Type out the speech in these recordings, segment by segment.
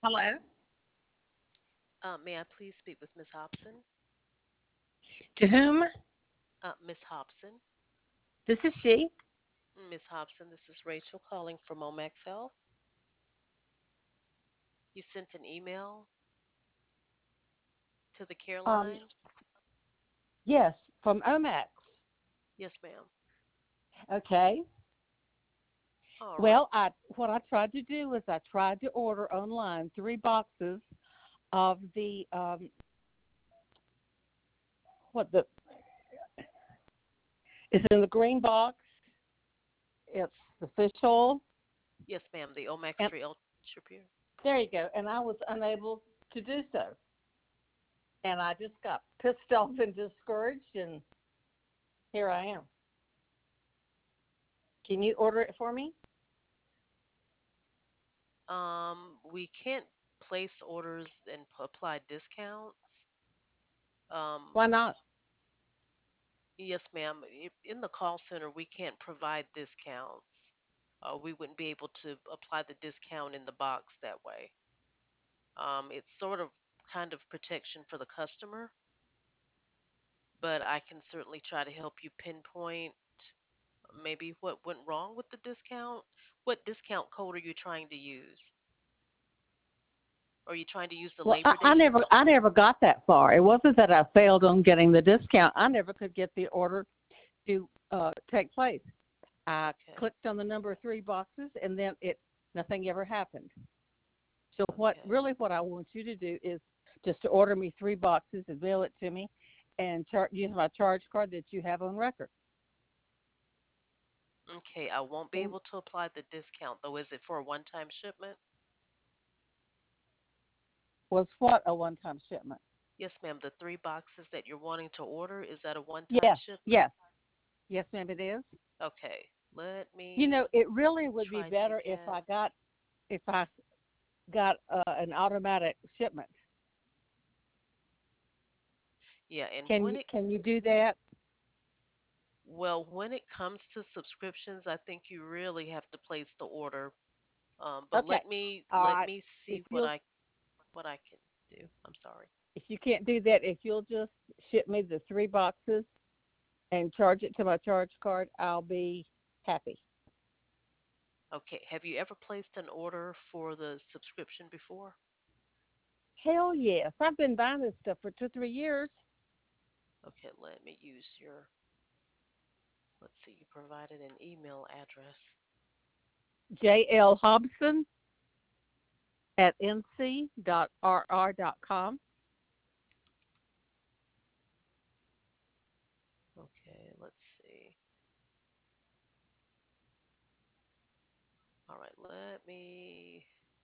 Hello. May I please speak with Miss Hobson? To whom? Miss Hobson. This is she. Miss Hobson, this is Rachel calling from Omax Health. You sent an email to the care Um, line? yes, from Omax. Yes, ma'am. Okay. All right. Well, I what I tried to do was I tried to order online 3 boxes of the what the it's in the green box. It's the fish oil, Yes, ma'am. The Omax and 3 Ultra Pure. there you go. And I was unable to do so, and I just got pissed off and discouraged, and here I am. Can you order it for me? We can't place orders and apply discounts. Um, Why not? yes, ma'am. In the call center, we can't provide discounts. We wouldn't be able to apply the discount in the box that way. It's sort of kind of protection for the customer, but I can certainly try to help you pinpoint maybe what went wrong with the discount. What discount code are you trying to use? Are you trying to use the Well, I, Labor I Day? never, I never got that far. It wasn't that I failed on getting the discount. I never could get the order to take place. I Okay, clicked on the number 3 boxes, and then nothing ever happened. So okay, what I want you to do is just to order me 3 boxes and mail it to me, and use my charge card that you have on record. okay. I won't be And able to apply the discount though. Is it for a one-time shipment? was what a one-time shipment? Yes, ma'am. The 3 boxes that you're wanting to order, is that a one-time Yes, shipment? yes, yes, ma'am. It is. Okay, let me It really would be try to better get. if I got an automatic shipment. Yeah, and Can you do that? when it comes to subscriptions, I think you really have to place the order. But Okay. All let right. me If see you'll what I can do. I'm sorry. if you can't do that, if you'll just ship me the 3 boxes and charge it to my charge card, I'll be happy. Okay, have you ever placed an order for the subscription before? Hell yes. I've been buying this stuff for 2, 3 years. Okay, let me use your. Let's see. You provided an email address. JL Hobson at nc.rr.com. Okay, let's see. All right, let me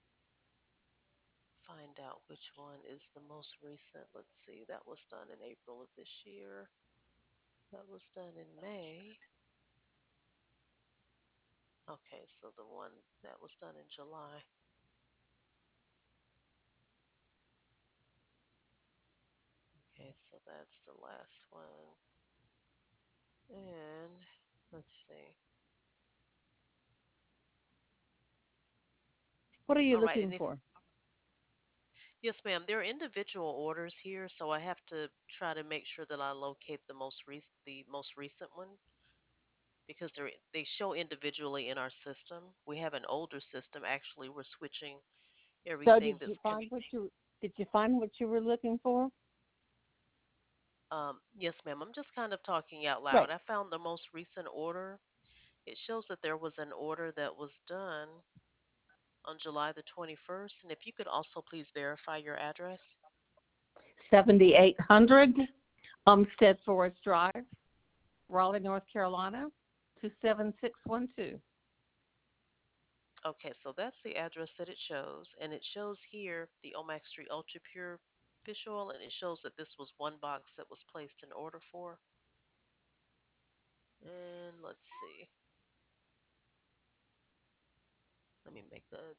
find out which one is the most recent. Let's see. That was done in April of this year. That was done in May. Okay, so the one that was done in July. Okay, so that's the last one. And let's see. What are you All right, looking and if for? yes, ma'am, there are individual orders here, so I have to try to make sure that I locate the most recent one because they show individually in our system. We have an older system. Actually, we're switching So everything that's did you find what you were looking for? yes, ma'am. I'm just kind of talking out loud. Great. I found the most recent order. It shows that there was an order that was done on July the 21st. And if you could also please verify your address. 7800 Umstead Forest Drive, Raleigh, North Carolina, 27612. Okay, so that's the address that it shows. And it shows here the Omax Street Ultra Pure fish oil. And it shows that this was one box that was placed in order for. And let's see. Let me make a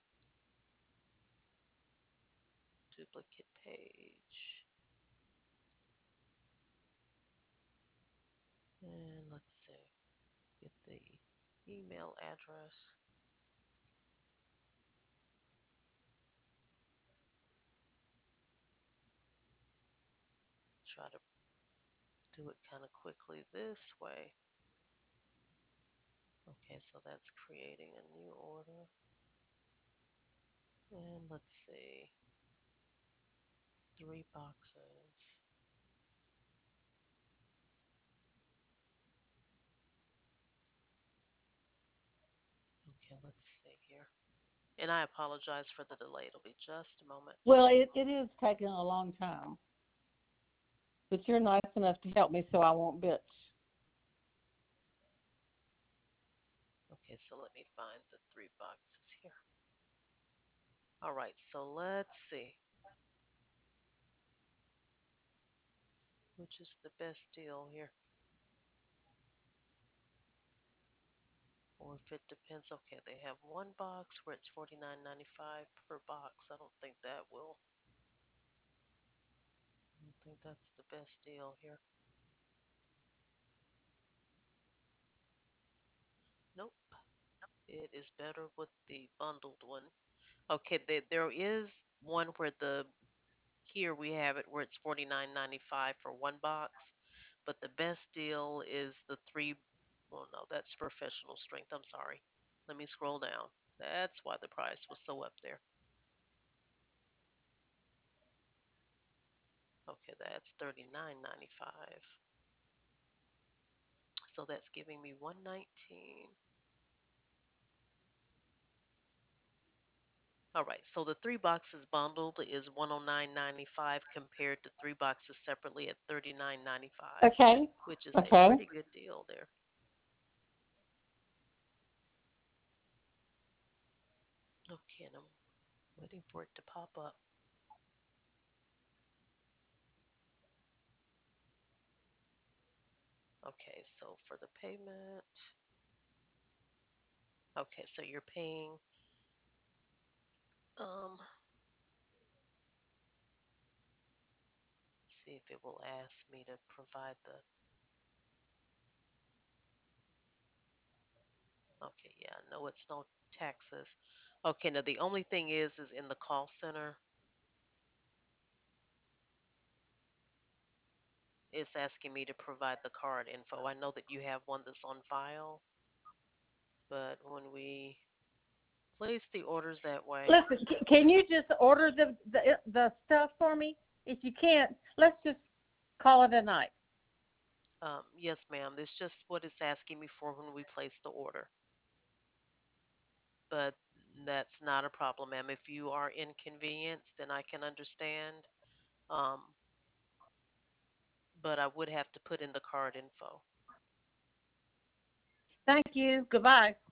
duplicate page. And let's see. Get the email address. try to do it kind of quickly this way. Okay, so that's creating a new order. And let's see, 3 boxes. Okay, let's see here. And I apologize for the delay. It'll be just a moment. Well, it is taking a long time, but you're nice enough to help me so I won't bitch. Okay, so let me find the 3 boxes here. All right, so let's see which is the best deal here. Or if it depends, okay, they have one box where it's $49.95 per box. I don't think that's the best deal here. Nope. It is better with the bundled one. Okay, there is one where the here we have it where it's $49.95 for one box, but the best deal is the three. Well, no, that's professional strength. I'm sorry. Let me scroll down. That's why the price was so up there. Okay, that's $39.95. So that's giving me 119. All right, so the 3 boxes bundled is 109.95 compared to 3 boxes separately at 39.95, Okay. which is a Okay. pretty good deal there. Okay, and I'm waiting for it to pop up. Okay, so for the payment, okay, so you're paying, see if it will ask me to provide the, okay, yeah, no, it's no taxes. Okay, now the only thing is in the call center, it's asking me to provide the card info. I know that you have one that's on file, but when we place the orders that way, Listen, can you just order the stuff for me? If you can't, let's just call it a night. yes, ma'am, it's just what it's asking me for when we place the order. But that's not a problem, ma'am. If you are inconvenienced, then I can understand. Um, but I would have to put in the card info. Thank you. Goodbye.